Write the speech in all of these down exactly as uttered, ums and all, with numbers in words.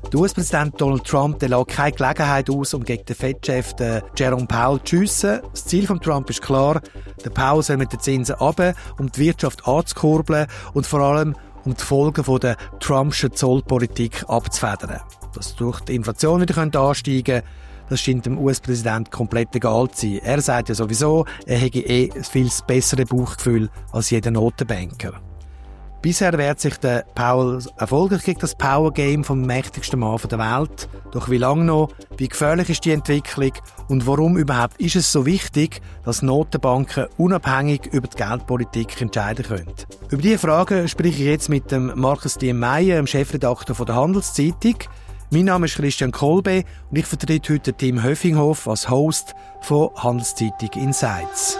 Der U S-Präsident Donald Trump der lässt keine Gelegenheit aus, um gegen den Fed-Chef Jerome Powell zu schiessen. Das Ziel von Trump ist klar, der Powell soll mit den Zinsen runter, um die Wirtschaft anzukurbeln und vor allem um die Folgen von der Trumpschen Zollpolitik abzufedern. Dass durch die Inflation wieder ansteigen könnte, das scheint dem U S-Präsident komplett egal zu sein. Er sagt ja sowieso, er hätte eh ein viel besseres Bauchgefühl als jeder Notenbanker. Bisher wehrt sich der Powell erfolgreich gegen das Power-Game vom mächtigsten Mann der Welt. Doch wie lange noch? Wie gefährlich ist die Entwicklung? Und warum überhaupt ist es so wichtig, dass Notenbanken unabhängig über die Geldpolitik entscheiden können? Über diese Fragen spreche ich jetzt mit dem Markus Diemeyer, dem Chefredakteur von der Handelszeitung. Mein Name ist Christian Kolbe und ich vertrete heute Tim Höffinghoff als Host von Handelszeitung Insights.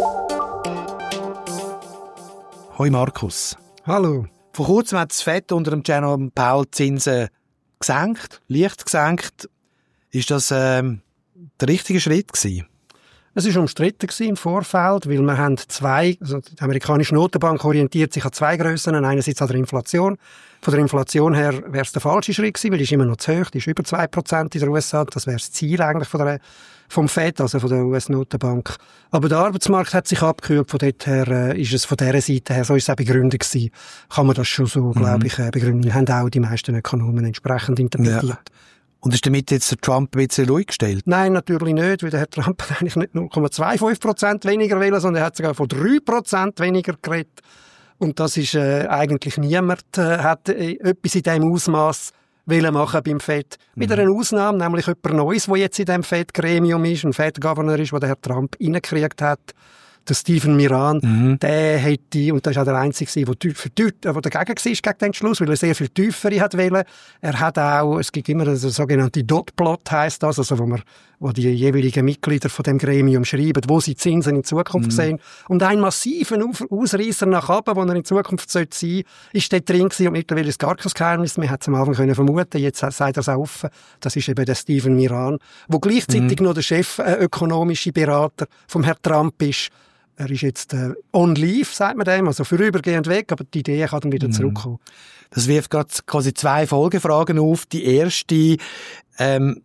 Hoi Markus. Hallo. Vor kurzem hat das Fed unter dem Jerome Powell Zinsen gesenkt, leicht gesenkt. Ist das ähm, der richtige Schritt gewesen? Es war umstritten im Vorfeld, weil wir haben zwei, also die amerikanische Notenbank orientiert sich an zwei Grössen, einerseits an der Inflation. Von der Inflation her wäre es der falsche Schritt gewesen, weil die ist immer noch zu hoch, die ist über zwei Prozent in den U S A, das wäre das Ziel eigentlich von der, vom Fed, also von der U S-Notenbank. Aber der Arbeitsmarkt hat sich abgekühlt, von dort her äh, ist es von dieser Seite her, so ist es auch begründet gewesen, kann man das schon so, mhm. glaube ich, äh, begründen. Haben auch die meisten Ökonomen entsprechend interpretiert. Ja. Und ist damit jetzt der Trump ein bisschen ruhig gestellt? Nein, natürlich nicht, weil der Herr Trump hat eigentlich nicht null Komma fünfundzwanzig Prozent weniger wählen, sondern er hat sogar von drei Prozent weniger geredet. Und das ist äh, eigentlich niemand äh, hat äh, etwas in diesem Ausmaß wollen machen beim Fed. Mhm. Mit einer Ausnahme, nämlich jemand Neues, der jetzt in diesem Fed-Gremium ist, ein Fed-Governor ist, den der Herr Trump reingekriegt hat. Der Stephen Miran, mhm. der hätte, und das ist auch der Einzige, der, für, der dagegen war gegen den Entschluss, weil er sehr viel tiefere hat wollen. Er hat auch, es gibt immer eine sogenannte Dot-Plot, heisst das, also wo man, wo die jeweiligen Mitglieder von dem Gremium schreiben, wo sie Zinsen in Zukunft mhm. sehen. Und ein massiven Ausreisser nach oben, wo er in Zukunft sein sollte, ist dort drin gewesen, und mittlerweile ist gar kein Geheimnis. Man hat es am Anfang können vermuten, jetzt sagt er es auch offen. Das ist eben der Stephen Miran, wo gleichzeitig mhm. noch der Chef, äh, ökonomische Berater vom Herrn Trump ist. Er ist jetzt äh, on leave, sagt man dem, also vorübergehend weg, aber die Idee kann dann wieder zurückkommen. Das wirft gerade quasi zwei Folgefragen auf. Die erste, ähm,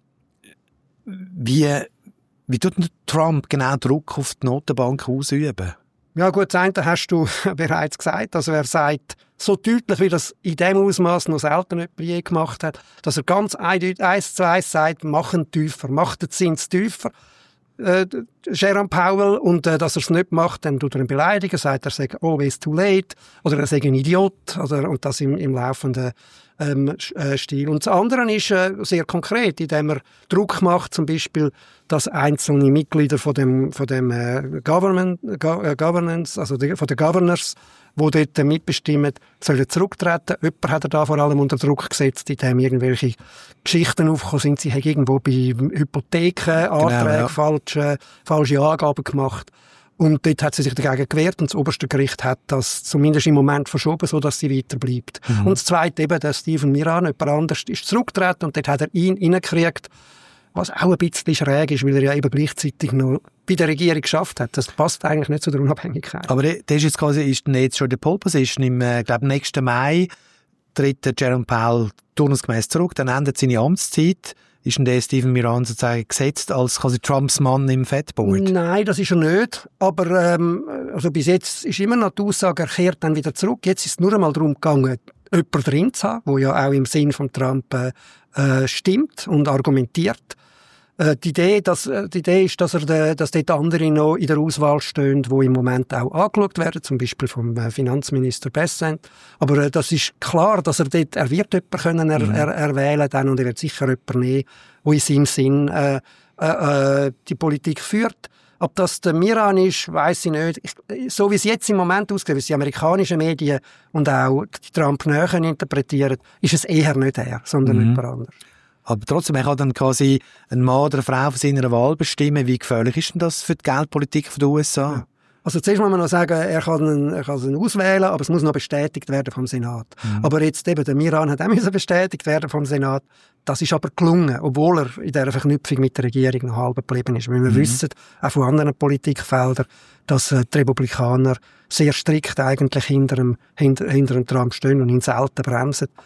wie, wie tut Trump genau Druck auf die Notenbank ausüben? Ja gut, das eine hast du bereits gesagt. Also er sagt so deutlich, wie das in dem Ausmaß noch selten jemand je gemacht hat, dass er ganz eins zu eins sagt, machen tiefer, macht den Zins tiefer. Äh, Jerome Powell, und äh, dass er es nicht macht, dann tut er ihn beleidigen, sagt er, sei always too late, oder er sei ein Idiot, oder, und das im, im laufenden ähm, äh, Stil. Und das andere ist äh, sehr konkret, indem er Druck macht, zum Beispiel, dass einzelne Mitglieder von dem, von dem äh, Government, Go, äh, Governance, also die, von den Governors, die dort äh, mitbestimmen, sollen zurücktreten. Jemand hat er da vor allem unter Druck gesetzt, indem irgendwelche Geschichten aufgekommen sind, sie haben irgendwo bei Hypothekenanträgen genau, ja. falsche, falsche Angaben gemacht. Und dort hat sie sich dagegen gewehrt, und das oberste Gericht hat das zumindest im Moment verschoben, so dass sie weiter bleibt. Mhm. Und das zweite eben, der Stephen Miran, jemand anders, ist zurückgetreten, und dort hat er ihn reingekriegt, was auch ein bisschen schräg ist, weil er ja eben gleichzeitig noch bei der Regierung geschafft hat. Das passt eigentlich nicht zu der Unabhängigkeit. Aber der ist jetzt quasi, ist jetzt schon der Pole Position. Im, äh, glaube nächsten Mai tritt der Jerome Powell turnusgemäß zurück, dann endet seine Amtszeit. Ist denn der Stephen Miran sozusagen gesetzt als quasi Trumps Mann im Fed-Board? Nein, das ist er nicht. Aber ähm, also bis jetzt ist immer noch die Aussage, er kehrt dann wieder zurück. Jetzt ist es nur einmal darum gegangen, jemanden drin zu haben, der ja auch im Sinn von Trump äh, stimmt und argumentiert. Äh, die Idee, dass, die Idee ist, dass, er de, dass dort andere noch in der Auswahl stehen, die im Moment auch angeschaut werden, zum Beispiel vom äh, Finanzminister Bessent. Aber äh, das ist klar, dass er dort, er wird jemanden können er, mhm. er, erwählen dann, und er wird sicher jemanden nehmen, der in seinem Sinn äh, äh, die Politik führt. Ob das der Miran ist, weiss ich nicht. Ich, so wie es jetzt im Moment aussieht, wie es die amerikanischen Medien und auch die Trump-Nähen interpretieren, ist es eher nicht er, sondern mhm. jemand anderes. Aber trotzdem, er kann dann quasi ein Mann oder eine Frau von seiner Wahl bestimmen. Wie gefährlich ist denn das für die Geldpolitik der U S A? Ja. Also zuerst muss man noch sagen, er kann ihn, er kann ihn auswählen, aber es muss noch bestätigt werden vom Senat. Mhm. Aber jetzt eben, der Miran hat auch müssen bestätigt werden vom Senat. Das ist aber gelungen, obwohl er in dieser Verknüpfung mit der Regierung noch halb geblieben ist. Weil wir mhm. wissen, auch von anderen Politikfeldern, dass äh, die Republikaner sehr strikt eigentlich hinter dem, hinter, hinter dem Trump stehen und ihn selten bremsen.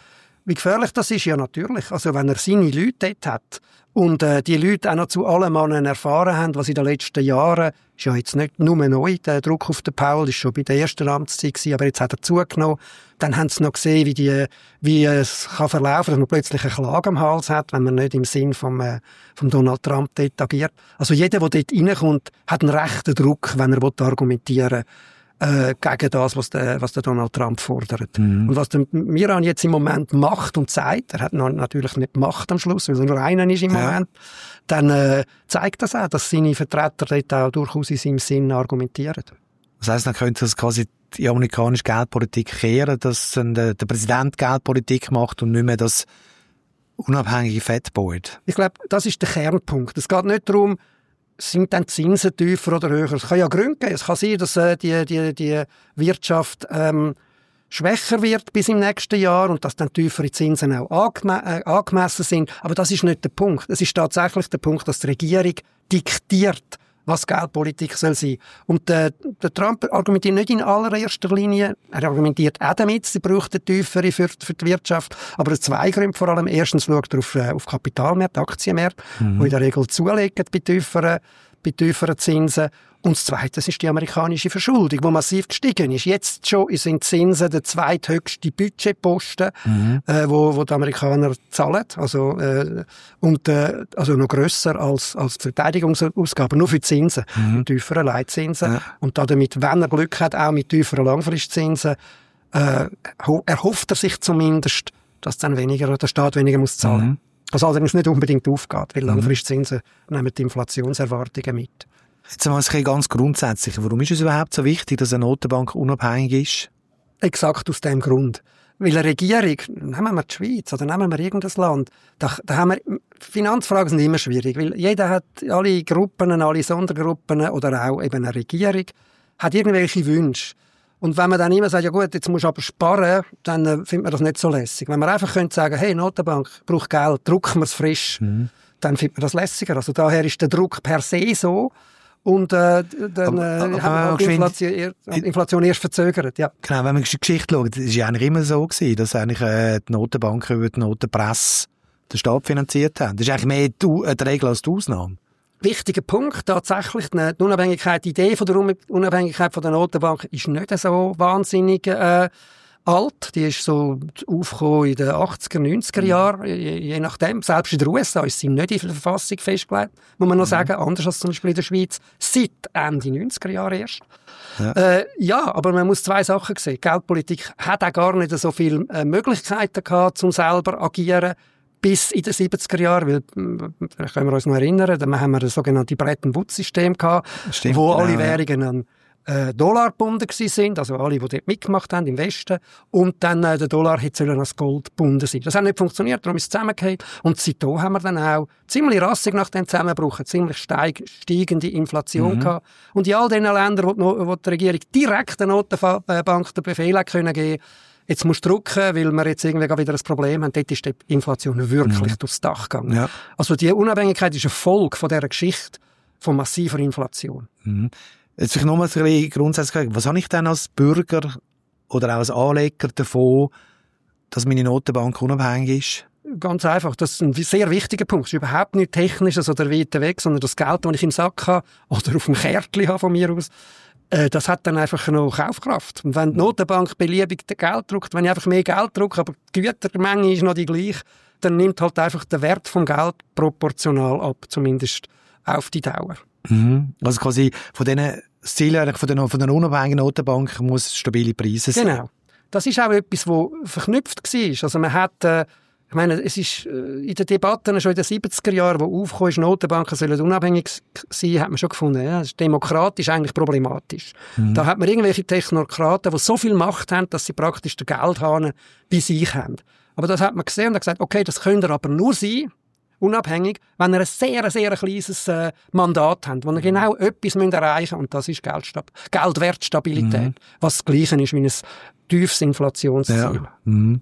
Wie gefährlich das ist? Ja, natürlich. Also, wenn er seine Leute dort hat und äh, die Leute auch noch zu allem Mannen erfahren haben, was in den letzten Jahren, ist ja jetzt nicht nur neu, der Druck auf den Paul, ist schon bei der ersten Amtszeit gewesen, aber jetzt hat er zugenommen. Dann haben sie noch gesehen, wie, die, wie es kann verlaufen, dass man plötzlich eine Klage am Hals hat, wenn man nicht im Sinn vom, äh, vom Donald Trump dort agiert. Also jeder, der dort reinkommt, hat einen rechten Druck, wenn er argumentieren will, äh, gegen das, was der, was der Donald Trump fordert. Mhm. Und was der Miran jetzt im Moment macht und zeigt, er hat noch natürlich nicht Macht am Schluss, weil er nur einer ist im ja. Moment, dann äh, zeigt das auch, dass seine Vertreter dort auch durchaus in seinem Sinn argumentieren. Das heisst, dann könnte das quasi die amerikanische Geldpolitik kehren, dass der, der Präsident Geldpolitik macht und nicht mehr das unabhängige Fed Board. Ich glaube, das ist der Kernpunkt. Es geht nicht darum, sind dann die Zinsen tiefer oder höher. Es kann ja Gründe geben. Es kann sein, dass äh, die, die, die Wirtschaft ähm, schwächer wird bis im nächsten Jahr und dass dann tiefere Zinsen auch angeme- äh, angemessen sind. Aber das ist nicht der Punkt. Es ist tatsächlich der Punkt, dass die Regierung diktiert, was Geldpolitik soll sein. Und äh, der Trump argumentiert nicht in allererster Linie, er argumentiert auch damit, sie bräuchten tiefere für, für die Wirtschaft, aber aus zwei Gründen vor allem. Erstens schaut er auf, äh, auf Kapitalmärkte, Aktienmärkte, mhm. die in der Regel zulegen bei tieferen, bei tieferen Zinsen. Und das Zweite ist die amerikanische Verschuldung, die massiv gestiegen ist. Jetzt schon sind Zinsen der zweithöchste Budgetposten, mhm. äh, wo, wo die Amerikaner zahlen. Also, äh, und, äh, also noch grösser als, als die Verteidigungsausgaben, nur für die Zinsen, mhm. mit tieferen Leitzinsen. Ja. Und damit, wenn er Glück hat, auch mit tieferen Langfristzinsen, äh, erhofft er sich zumindest, dass dann weniger, der Staat weniger muss zahlen. Mhm. Was allerdings nicht unbedingt aufgeht, weil mhm. Langfristzinsen nehmen die Inflationserwartungen mit. Jetzt mal ganz grundsätzlich. Warum ist es überhaupt so wichtig, dass eine Notenbank unabhängig ist? Exakt aus dem Grund. Weil eine Regierung, nehmen wir die Schweiz oder nehmen wir irgendein Land, da, da haben wir, Finanzfragen sind immer schwierig, weil jeder hat, alle Gruppen, alle Sondergruppen oder auch eben eine Regierung, hat irgendwelche Wünsche. Und wenn man dann immer sagt, ja gut, jetzt musst du aber sparen, dann äh, findet man das nicht so lässig. Wenn man einfach könnte sagen, hey, Notenbank braucht Geld, drucken wir es frisch, mhm. dann findet man das lässiger. Also daher ist der Druck per se so. Und äh, dann äh, haben wir die Inflation, Inflation erst verzögert. Ja. Genau, wenn man die Geschichte schaut, es war ja eigentlich immer so gewesen, dass eigentlich äh, die Notenbanken über die Notenpresse den Staat finanziert haben. Das ist eigentlich mehr die, die Regel als die Ausnahme. Wichtiger Punkt, tatsächlich, die Unabhängigkeit, die Idee von der Unabhängigkeit von der Notenbank ist nicht so wahnsinnig äh, alt. Die ist so aufgekommen in den achtziger, neunziger Jahren, je, je nachdem. Selbst in den U S A ist sie nicht in der Verfassung festgelegt, muss man noch mhm. sagen, anders als zum Beispiel in der Schweiz, seit Ende neunziger Jahre erst. Ja. Äh, ja, aber man muss zwei Sachen sehen. Geldpolitik hat auch gar nicht so viele äh, Möglichkeiten gehabt, um selber agieren, bis in den siebziger Jahren, weil, vielleicht können wir uns noch erinnern, da haben wir das sogenannte Bretton-Woods-System gehabt, Stimmt, wo alle ja, Währungen an äh, Dollar gebunden sind, also alle, die dort mitgemacht haben im Westen, und dann äh, der Dollar hätte sollen als Gold gebunden sein. Das hat nicht funktioniert, darum ist es zusammengefallen. Und seitdem haben wir dann auch ziemlich rassig nach dem Zusammenbruch eine ziemlich steig, steigende Inflation mhm. gehabt. Und in all den Ländern, wo die, wo die Regierung direkt der Notenbank den Befehl hat können geben, jetzt musst du drucken, weil wir jetzt irgendwie wieder ein Problem haben. Dort ist die Inflation wirklich mhm. durchs Dach gegangen. Ja. Also die Unabhängigkeit ist eine Folge von dieser Geschichte von massiver Inflation. Mhm. Jetzt vielleicht nochmal ein bisschen grundsätzlich, was habe ich denn als Bürger oder auch als Anleger davon, dass meine Notenbank unabhängig ist? Ganz einfach. Das ist ein sehr wichtiger Punkt. Es ist überhaupt nicht Technisches oder weiter weg, sondern das Geld, das ich im Sack habe oder auf dem Kärtchen habe von mir aus, das hat dann einfach noch Kaufkraft. Und wenn die Notenbank beliebig Geld druckt, wenn ich einfach mehr Geld drucke, aber die Gütermenge ist noch die gleiche, dann nimmt halt einfach der Wert vom Geld proportional ab, zumindest auf die Dauer. Mhm. Also quasi von diesen Zielen, von der, von der unabhängigen Notenbank muss stabile Preise sein. Genau. Das ist auch etwas, was verknüpft war. Also man hat, äh, ich meine, es ist in den Debatten schon in den siebziger Jahren, wo aufgekommen ist, Notenbanken sollen unabhängig sein, hat man schon gefunden, ja, das ist demokratisch eigentlich problematisch. Mhm. Da hat man irgendwelche Technokraten, die so viel Macht haben, dass sie praktisch den Geldhahn bei sich haben. Aber das hat man gesehen und hat gesagt, okay, das könnt ihr aber nur sein, unabhängig, wenn ihr ein sehr, sehr kleines äh, Mandat habt, wo ihr genau etwas müsst erreichen müsst, und das ist Geldstab- Geldwertstabilität, mhm. was das Gleiche ist wie ein tiefes Inflationsziel. Ja. Mhm.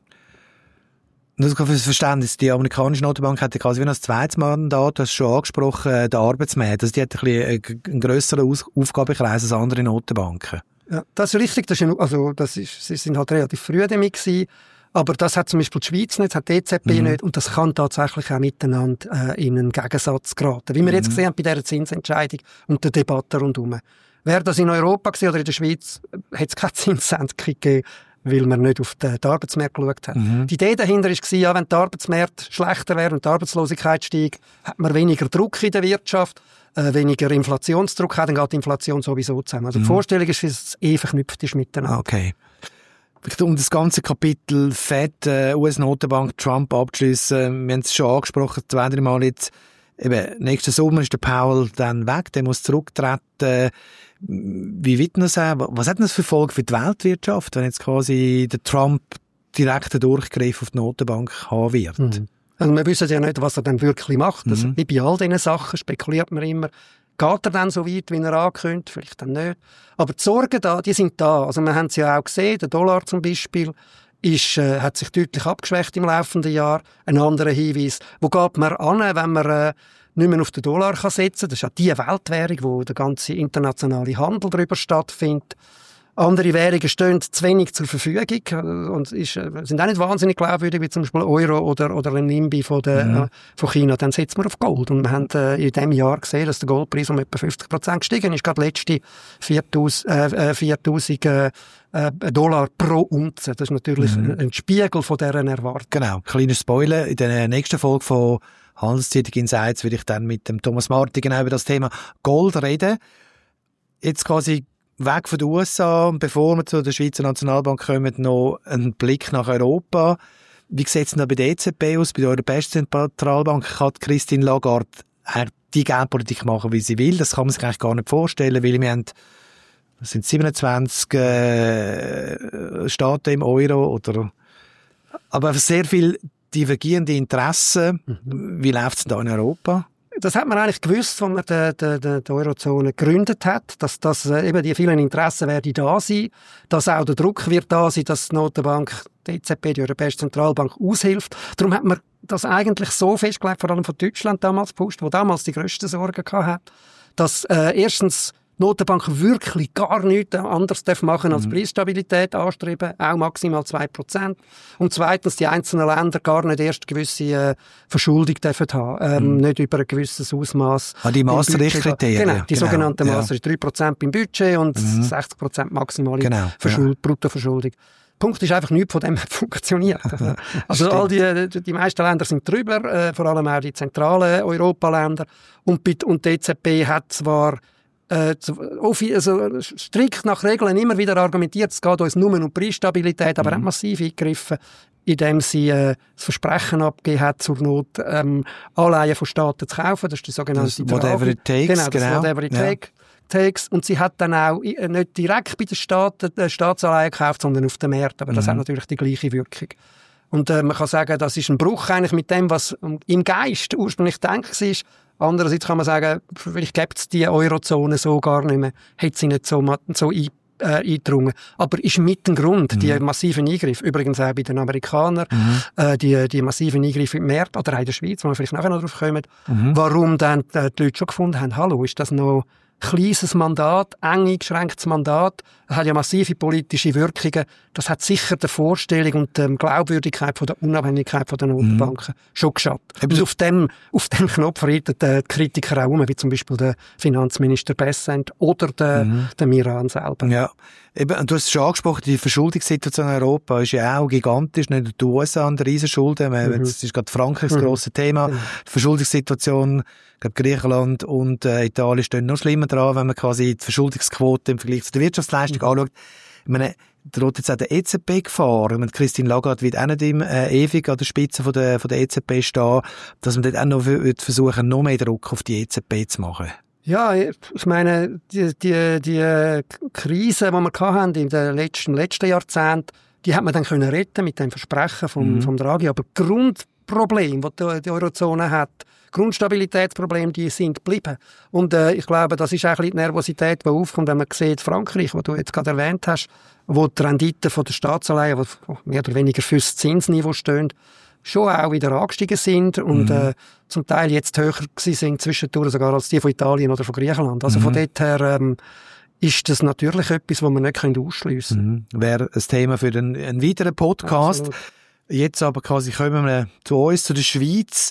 Nur für das Verständnis, die amerikanische Notenbank hat ja quasi wie ein zweites Mandat, das hast du schon angesprochen, der Arbeitsmarkt. Also die hat ein bisschen einen grösseren Aus- Aufgabenkreis als andere Notenbanken. Ja, das ist richtig. Das ist, also, das ist, sie sind halt relativ früh damit gewesen. Aber das hat zum Beispiel die Schweiz nicht, das hat die E Z B mhm. nicht und das kann tatsächlich auch miteinander äh, in einen Gegensatz geraten. Wie wir mhm. jetzt gesehen haben bei dieser Zinsentscheidung und der Debatte rundherum. Wäre das in Europa gewesen oder in der Schweiz, hätte es keine Zinssenkung gegeben, weil man nicht auf den Arbeitsmarkt geschaut hat. Mhm. Die Idee dahinter war, ja, wenn der Arbeitsmarkt schlechter wäre und die Arbeitslosigkeit steigt, hat man weniger Druck in der Wirtschaft, äh, weniger Inflationsdruck hat, dann geht die Inflation sowieso zusammen. Also mhm. die Vorstellung ist, dass es eh verknüpft ist miteinander. Okay. Um das ganze Kapitel Fed, äh, U S-Notenbank, Trump abzuschliessen, wir haben es schon angesprochen, zwei Mal jetzt, eben, nächsten Sommer ist der Powell dann weg, der muss zurücktreten. Wie wird das sein? Was hat das für Folge für die Weltwirtschaft, wenn jetzt quasi der Trump direkten Durchgriff auf die Notenbank haben wird? Mhm. Also wir wissen ja nicht, was er dann wirklich macht. Also mhm. Wie bei all diesen Sachen spekuliert man immer, geht er dann so weit, wie er ankündigt? Vielleicht dann nicht. Aber die Sorgen da, die sind da. Also wir haben es ja auch gesehen, der Dollar zum Beispiel ist, äh, hat sich deutlich abgeschwächt im laufenden Jahr. Ein anderer Hinweis, wo geht man an, wenn man äh, nicht mehr auf den Dollar kann setzen kann? Das ist ja die Weltwährung, wo der ganze internationale Handel darüber stattfindet. Andere Währungen stehen zu wenig zur Verfügung und ist, sind auch nicht wahnsinnig glaubwürdig, wie zum Beispiel Euro oder, oder Renminbi von, der, mhm. äh, von China. Dann setzt man auf Gold. Und wir haben äh, in diesem Jahr gesehen, dass der Goldpreis um etwa fünfzig Prozent gestiegen ist. Gerade letzte viertausend äh, äh, Dollar pro Unze. Das ist natürlich mhm. ein Spiegel von deren Erwartung. Genau. Kleiner Spoiler. In der nächsten Folge von Handelszeitung Insights werde ich dann mit dem Thomas Marti genau über das Thema Gold reden. Jetzt quasi weg von den U S A und bevor wir zu der Schweizer Nationalbank kommen, noch einen Blick nach Europa. Wie sieht es denn bei der E Z B aus, bei der Europäischen Zentralbank? Kann Christine Lagarde die Geldpolitik machen, wie sie will? Das kann man sich eigentlich gar nicht vorstellen, weil wir haben, das sind siebenundzwanzig äh, Staaten im Euro, oder, aber sehr viel divergierende Interessen. Mhm. Wie läuft es denn da in Europa? Das hat man eigentlich gewusst, als man die, die, die Eurozone gegründet hat, dass, dass eben die vielen Interessen werden da sein, dass auch der Druck wird da sein, dass die Notenbank, die E Z B, die Europäische Zentralbank, aushilft. Darum hat man das eigentlich so festgelegt, vor allem von Deutschland damals gepusht, wo damals die grössten Sorgen hatte, dass äh, erstens die Notenbank wirklich gar nichts anderes machen als mhm. Preisstabilität anstreben, auch maximal zwei Prozent. Und zweitens, die einzelnen Länder gar nicht erst gewisse äh, Verschuldung dürfen haben, ähm, mhm. nicht über ein gewisses Ausmaß. Ah, die Maastricht-Kriterien. Genau, die genau. sogenannten ja. Maastricht, drei Prozent beim Budget und mhm. sechzig Prozent maximale genau. Verschuld- ja. Bruttoverschuldung. Punkt ist einfach, nichts von dem hat funktioniert. Also all die, die meisten Länder sind drüber, äh, vor allem auch die zentralen Europaländer. Und, und die E Z B hat zwar äh, also strikt nach Regeln immer wieder argumentiert, es geht uns nur um Preisstabilität, aber mhm. hat massiv eingegriffen, indem sie äh, das Versprechen abgegeben hat, zur Not ähm, Anleihen von Staaten zu kaufen. Das ist die sogenannte das Whatever it takes. Genau, das genau. Whatever it ja. take, takes. Und sie hat dann auch nicht direkt bei den Staaten äh, Staatsanleihen gekauft, sondern auf dem Markt. Aber das mhm. hat natürlich die gleiche Wirkung. Und äh, man kann sagen, das ist ein Bruch eigentlich mit dem, was im Geist ursprünglich gedacht war. Andererseits kann man sagen, vielleicht gibt es die Eurozone so gar nicht mehr, hätte sie nicht so, so ein, äh, eingedrungen. Aber ist mit dem Grund, mhm. die massiven Eingriffe, übrigens auch bei den Amerikanern, mhm. äh, die, die massiven Eingriffe im März oder auch in der Schweiz, wo wir vielleicht nachher noch drauf kommen, mhm. warum dann äh, die Leute schon gefunden haben, hallo, ist das noch kleines Mandat, eng eingeschränktes Mandat, das hat ja massive politische Wirkungen, das hat sicher der Vorstellung und der Glaubwürdigkeit von der Unabhängigkeit von der Notenbanken mhm. schon geschadet. Und auf dem, auf dem Knopf reiten die Kritiker auch um, wie zum Beispiel der Finanzminister Bessent oder der, mhm. der Miran selber. Ja. Eben, du hast es schon angesprochen, die Verschuldungssituation in Europa ist ja auch gigantisch, nicht nur die U S A an der Riesenschulden, mhm. das ist gerade Frankreich das mhm. grosse Thema, mhm. die Verschuldungssituation, ich glaube Griechenland und äh, Italien stehen noch schlimmer dran, wenn man quasi die Verschuldungsquote im Vergleich zu der Wirtschaftsleistung mhm. anschaut. Ich meine, droht jetzt auch der E Z B Gefahr, ich meine, Christine Lagarde wird auch nicht im, äh, ewig an der Spitze von der, von der E Z B stehen, dass man dort auch noch versuchen, noch mehr Druck auf die E Z B zu machen. Ja, ich meine, die, die, die Krise, die wir hatten in den letzten, letzten Jahrzehnten, die hat man dann können retten mit dem Versprechen vom, mhm. vom Draghi. Aber Grundprobleme, die die Eurozone hat, Grundstabilitätsprobleme, die sind geblieben. Und äh, ich glaube, das ist auch ein bisschen die Nervosität, die aufkommt, wenn man sieht, Frankreich, wo du jetzt gerade erwähnt hast, wo die Renditen von der Staatsanleihen, die mehr oder weniger fürs Zinsniveau stehen, schon auch wieder angestiegen sind und mhm. äh, zum Teil jetzt höher gewesen sind zwischendurch sogar als die von Italien oder von Griechenland. Also mhm. von dort her ähm, ist das natürlich etwas, was wir nicht ausschliessen können. Mhm. Wäre ein Thema für den, einen weiteren Podcast. Absolut. Jetzt aber quasi kommen wir zu uns, zu der Schweiz.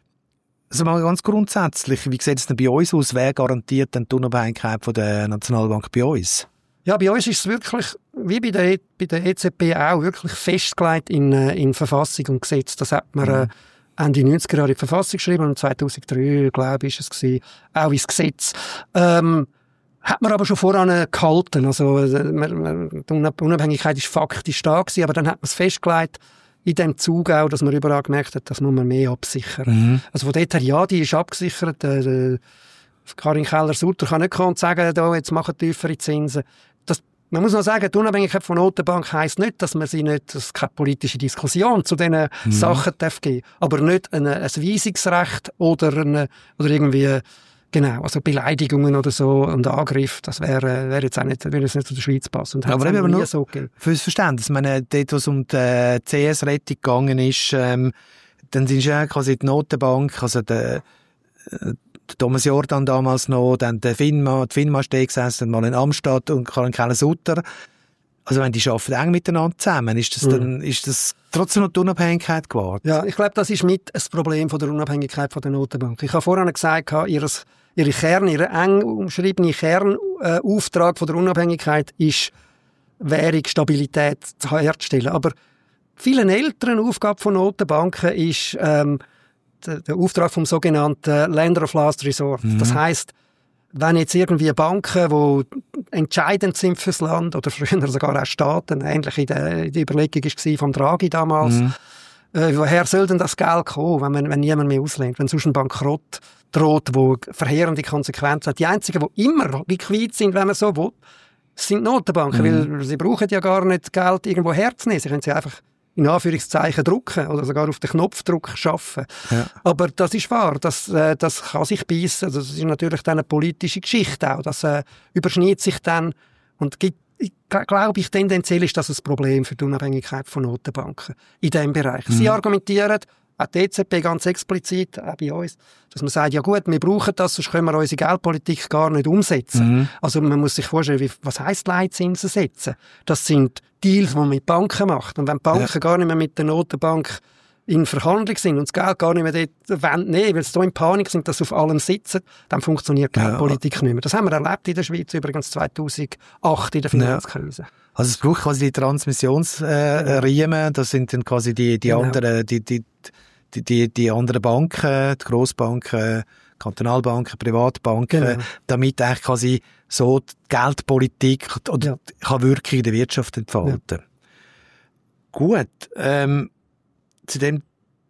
Also mal ganz grundsätzlich, wie sieht es denn bei uns aus? Wer garantiert denn die Unabhängigkeit von der Nationalbank bei uns? Ja, bei uns ist es wirklich, wie bei der, bei der E Z B auch, wirklich festgelegt in, in Verfassung und Gesetz. Das hat man mhm. Ende neunziger Jahre in die Verfassung geschrieben und zweitausenddrei, glaube ich, ist es gewesen, auch ins Gesetz. Ähm, hat man aber schon voran gehalten. Also, man, die Unabhängigkeit ist faktisch da gewesen, aber dann hat man es festgelegt, in dem Zug auch, dass man überall gemerkt hat, das muss man mehr absichern. Mhm. Also von dort her, ja, die ist abgesichert. Äh, Karin Keller-Sutter kann nicht kommen und sagen, da, jetzt machen tiefere Zinsen. Das, man muss noch sagen, die Unabhängigkeit von Notenbank heisst nicht, dass man sie nicht, dass es keine politische Diskussion zu diesen mhm. Sachen darf geben, aber nicht eine, ein Weisungsrecht oder, eine, oder irgendwie genau, also Beleidigungen oder so und Angriff, das wäre, wäre jetzt auch nicht, würde jetzt nicht zu der Schweiz passen. Und aber eben nur so fürs Verständnis, ich meine, dort, wo es um die C S-Rettung gegangen ist, ähm, dann sind ja quasi die Notenbank, also der, der Thomas Jordan damals noch, dann der FINMA, die FINMA steht gesessen, mal in Amstadt und Karin Keller-Sutter. Also wenn die arbeiten eng miteinander zusammen, ist das, mhm. dann, ist das trotzdem noch die Unabhängigkeit geworden? Ja, ich glaube, das ist mit ein Problem von der Unabhängigkeit von der Notenbank. Ich habe vorhin gesagt, ihres Ihre Kern, ihre eng umschriebene Kernauftrag äh, von der Unabhängigkeit ist, Währungsstabilität herzustellen. Aber vielen älteren Aufgabe von Notenbanken ist ähm, der, der Auftrag vom sogenannten Lender of Last Resort. Mhm. Das heisst, wenn jetzt irgendwie Banken, die entscheidend sind fürs Land, oder früher sogar auch Staaten, ähnlich in der, die Überlegung war von Draghi damals, mhm. äh, woher soll denn das Geld kommen, wenn, man, wenn niemand mehr auslehnt, wenn sonst ein Bankrott droht, wo verheerende Konsequenzen hat. Die einzigen, die immer liquid sind, wenn man so will, sind Notenbanken, mhm. weil sie brauchen ja gar nicht Geld irgendwo herzunehmen. Sie können sie einfach in Anführungszeichen drucken oder sogar auf den Knopfdruck schaffen. Ja. Aber das ist wahr, das, äh, das kann sich beißen. Also das ist natürlich dann eine politische Geschichte auch. Das äh, überschneidet sich dann und gibt, ich, glaube ich, tendenziell ist das ein Problem für die Unabhängigkeit von Notenbanken in diesem Bereich. Mhm. Sie argumentieren, auch die E Z B ganz explizit, auch bei uns, dass man sagt, ja gut, wir brauchen das, sonst können wir unsere Geldpolitik gar nicht umsetzen. Mhm. Also man muss sich vorstellen, wie, was heisst Leitzinsen setzen? Das sind Deals, die man mit Banken macht. Und wenn die Banken ja. gar nicht mehr mit der Notenbank in Verhandlung sind und das Geld gar nicht mehr dort wollen, nee, weil sie so in Panik sind, dass sie auf allem sitzen, dann funktioniert Geldpolitik ja. nicht mehr. Das haben wir erlebt in der Schweiz übrigens zweitausendacht in der Finanzkrise. Ja. Also es braucht quasi die Transmissionsriemen, äh, das sind dann quasi die, die genau. anderen, die, die, die, die, die anderen Banken, die Grossbanken, Kantonalbanken, Privatbanken, genau. damit eigentlich quasi so die Geldpolitik oder ja. kann Wirkung in der Wirtschaft entfalten. Ja. Gut, ähm, zu dem,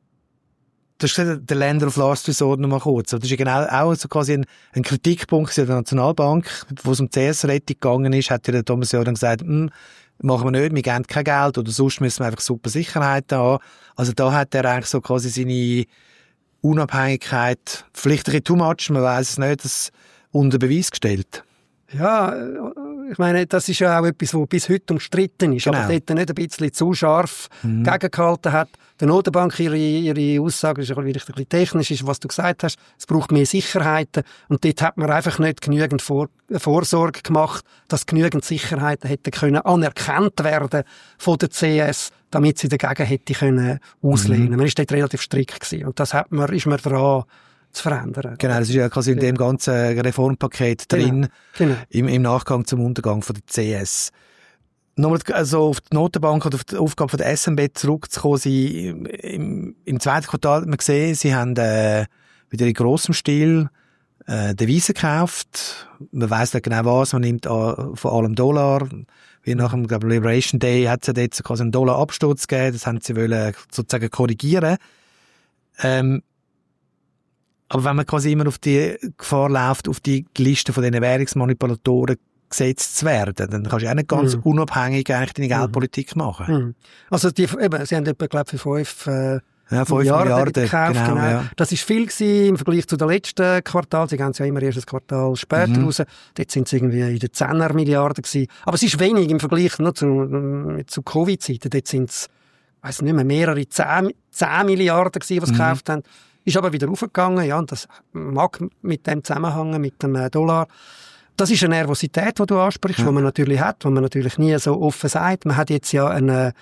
du hast gesagt, der Lender of Last Resort noch mal kurz. Das ist ja genau auch so quasi ein, ein Kritikpunkt der Nationalbank, wo es um die C S-Rettung gegangen ist, hat ja der Thomas Jordan gesagt, hm, machen wir nicht, wir geben kein Geld oder sonst müssen wir einfach super Sicherheit haben. Also da hat er eigentlich so quasi seine Unabhängigkeit, vielleicht ein bisschen too much, man weiss es nicht, das unter Beweis gestellt. Ja, ich meine, das ist ja auch etwas, was bis heute umstritten ist, genau. aber dort nicht ein bisschen zu scharf mhm. gegengehalten hat. Der Notenbank, ihre, ihre Aussage ist ein bisschen, ein bisschen technisch, ist, was du gesagt hast, es braucht mehr Sicherheiten und dort hat man einfach nicht genügend Vor- Vorsorge gemacht, dass genügend Sicherheiten hätten können anerkannt werden von der C S, damit sie dagegen hätte können auslehnen. Mhm. Man ist dort relativ strikt gewesen und das hat man, ist man dran zu verändern. Genau, das ist ja quasi in dem ganzen Reformpaket drin, genau. Genau. Im, im Nachgang zum Untergang von der C S. Nochmal also auf die Notenbank oder auf die Aufgabe von der S N B zurückzukommen, sie im, im, im zweiten Quartal hat man gesehen, sie haben äh, wieder in grossem Stil äh, Devisen gekauft. Man weiss nicht genau was, man nimmt an, vor allem Dollar. Wie nach dem glaub, Liberation Day hat es ja dort quasi einen Dollar-Absturz gegeben, das haben sie wollen sozusagen korrigieren. Ähm, Aber wenn man quasi immer auf die Gefahr läuft, auf die Liste von diesen Währungsmanipulatoren gesetzt zu werden, dann kannst du auch nicht ganz mhm. unabhängig eigentlich deine Geldpolitik machen. Mhm. Also die, eben, sie haben etwa, glaube ich, für fünf, äh, ja, fünf Milliarden, Milliarden gekauft. Genau, genau. Ja. Das ist viel gewesen im Vergleich zu den letzten Quartal. Sie gehen ja immer erst ein Quartal später mhm. raus. Dort sind sie irgendwie in den zehner Milliarden gewesen. Aber es ist wenig im Vergleich nur zu, zu Covid-Zeiten. Dort sind es, ich weiss nicht mehr, mehrere zehn, zehn Milliarden gewesen, die sie mhm. gekauft haben. Ist aber wieder raufgegangen, ja, und das mag mit dem zusammenhängen, mit dem Dollar. Das ist eine Nervosität, die du ansprichst, ja. die man natürlich hat, die man natürlich nie so offen sagt. Man hat jetzt ja eine,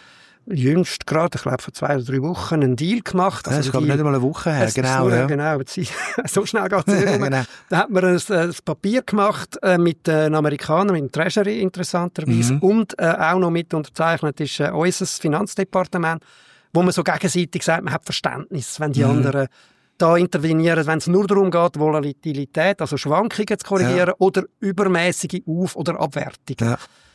jüngst gerade, ich glaube vor zwei oder drei Wochen, einen Deal gemacht. Also das ist, glaube ich, nicht einmal eine Woche her. Genau, nur, ja. genau, so schnell geht es nicht. Genau. Da hat man ein, ein Papier gemacht äh, mit den Amerikanern, mit dem Treasury interessanterweise, mhm. und äh, auch noch mit unterzeichnet ist äh, unser Finanzdepartement, wo man so gegenseitig sagt, man hat Verständnis, wenn die mhm. anderen da intervenieren, wenn es nur darum geht, Volatilität, also Schwankungen zu korrigieren, ja. oder übermäßige Auf- oder Abwertung. Ja.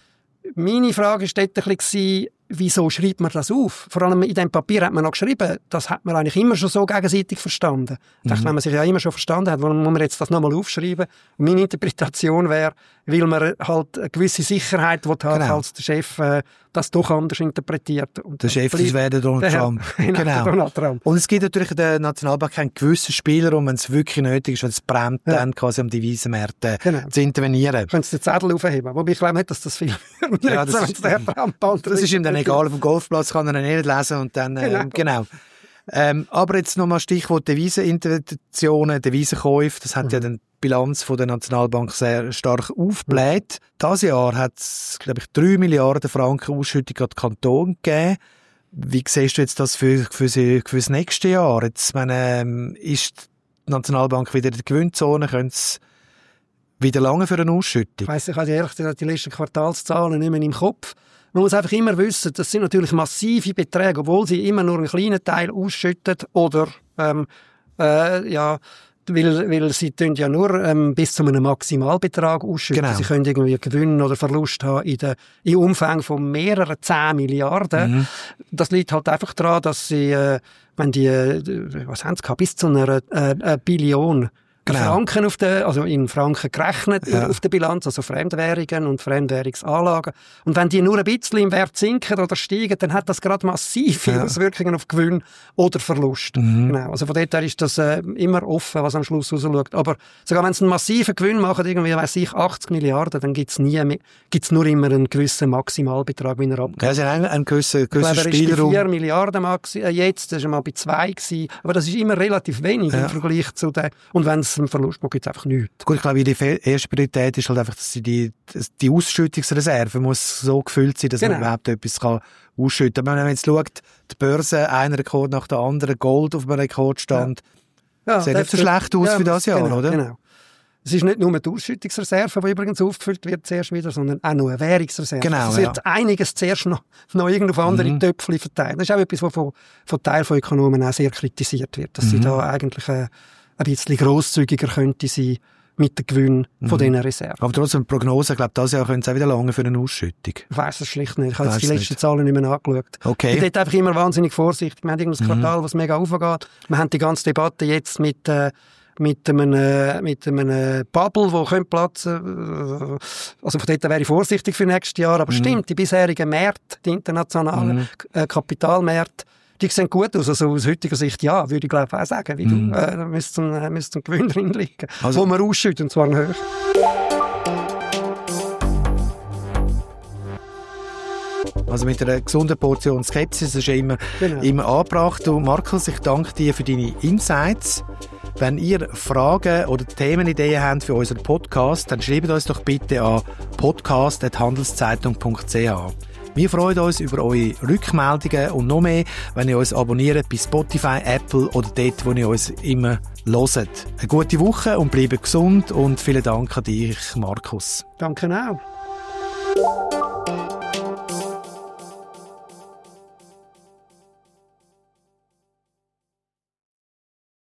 Meine Frage war dort ein bisschen, wieso schreibt man das auf? Vor allem in dem Papier hat man noch geschrieben, das hat man eigentlich immer schon so gegenseitig verstanden. Ich dachte, mhm. wenn man sich ja immer schon verstanden hat, warum muss man jetzt das nochmal aufschreiben? Meine Interpretation wäre, weil man halt eine gewisse Sicherheit will haben, genau. als der Chef äh, das doch anders interpretiert. Und der Chef ist der Donald Trump. Genau. Donald Trump. Und es gibt natürlich in der Nationalbank einen gewissen Spielraum, wenn es wirklich nötig ist, wenn es brennt, ja. dann quasi am Devisenmärkten genau. zu intervenieren. Können Sie den Zettel aufheben? Wobei ich glaube nicht, dass das viel ja, das, ist, der das ist ihm dann egal. Auf dem Golfplatz kann er ihn nicht lesen und dann, äh, genau. genau. Ähm, aber jetzt nochmal Stichwort Deviseninterventionen, Devisenkäufe. Das hat mhm. ja die Bilanz von der Nationalbank sehr stark aufgebläht. Mhm. Dieses Jahr hat es, glaube ich, drei Milliarden Franken Ausschüttung an die Kantone gegeben. Wie siehst du jetzt das für, für, für das nächste Jahr? Jetzt, meine, ähm, ist die Nationalbank wieder in der Gewinnzone? Können sie wieder lange für eine Ausschüttung? Ich weiss, ich habe ehrlich gesagt die letzten Quartalszahlen nicht mehr im Kopf. Man muss einfach immer wissen, das sind natürlich massive Beträge, obwohl sie immer nur einen kleinen Teil ausschütten oder, ähm, äh, ja, weil, weil sie tun ja nur ähm, bis zu einem Maximalbetrag ausschütten. Genau. Sie können irgendwie Gewinn oder Verlust haben in der, im Umfang von mehreren zehn Milliarden. Mhm. Das liegt halt einfach daran, dass sie, äh, wenn die, äh, was haben sie gehabt, bis zu einer äh, äh, Billion Genau. Franken auf der, also in Franken gerechnet, ja. auf der Bilanz, also Fremdwährungen und Fremdwährungsanlagen. Und wenn die nur ein bisschen im Wert sinken oder steigen, dann hat das gerade massive ja. Auswirkungen auf Gewinn oder Verlust. Mhm. Genau. Also von dort her ist das äh, immer offen, was am Schluss rausschaut. Aber sogar wenn sie einen massiven Gewinn machen, irgendwie, weiss ich, achtzig Milliarden, dann gibt's nie mehr, gibt's nur immer einen gewissen Maximalbetrag, wie er abgeht. Ja, also ein, ein gewisser, gewisser Spielraum. Ich glaube, er ist bei vier Milliarden Maxi, äh, jetzt, das war mal bei zwei gewesen. Aber das ist immer relativ wenig ja. im Vergleich zu den, und wenn es einen Verlust macht, gibt es einfach nichts. Gut, ich glaube, die erste Priorität ist halt einfach, dass die, die Ausschüttungsreserve muss so gefüllt sein, dass genau. man überhaupt etwas kann ausschütten kann. Wenn man jetzt schaut, die Börse, ein Rekord nach der anderen, Gold auf einem Rekordstand, ja. Ja, sieht nicht so schlecht aus ja, für das Jahr, genau, oder? Genau. Es ist nicht nur die Ausschüttungsreserve, die übrigens aufgefüllt wird zuerst wieder, sondern auch noch eine Währungsreserve. Genau, es wird ja. einiges zuerst noch, noch irgendwo auf andere mhm. Töpfchen verteilt. Das ist auch etwas, was von, von Teil von Ökonomen auch sehr kritisiert wird, dass mhm. sie da eigentlich äh, ein bisschen grosszügiger könnte sein mit dem Gewinn mhm. von diesen Reserven. Aber trotzdem, Prognose, ich glaube, dieses Jahr können sie auch wieder lange für eine Ausschüttung. Ich weiss es schlicht nicht. Ich habe jetzt die letzten nicht. Zahlen nicht mehr angeschaut. Okay. Ich bin dort einfach immer wahnsinnig vorsichtig. Wir haben irgendein Quartal, mhm. was mega aufgeht. Wir haben die ganze Debatte jetzt mit, äh, mit einem, äh, mit einem äh, Bubble, wo könnte platzen. Also von dort wäre ich vorsichtig für nächstes Jahr. Aber mhm. stimmt, die bisherigen Märkte, die internationalen mhm. äh, Kapitalmärkte, die sehen gut aus. Also aus heutiger Sicht, ja, würde ich glaube auch sagen. Wie mm. du, äh, da müsste ein, äh, müsste ein Gewinn drin liegen. Also, wo man ausschüttet, und zwar höher. Also mit einer gesunden Portion Skepsis ist ja immer, genau. immer angebracht. Du, Markus, ich danke dir für deine Insights. Wenn ihr Fragen oder Themenideen habt für unseren Podcast, dann schreibt uns doch bitte an podcast at handelszeitung punkt c h. Wir freuen uns über eure Rückmeldungen und noch mehr, wenn ihr uns abonniert bei Spotify, Apple oder dort, wo ihr uns immer hört. Eine gute Woche und bleibt gesund und vielen Dank an dich, Markus. Danke auch.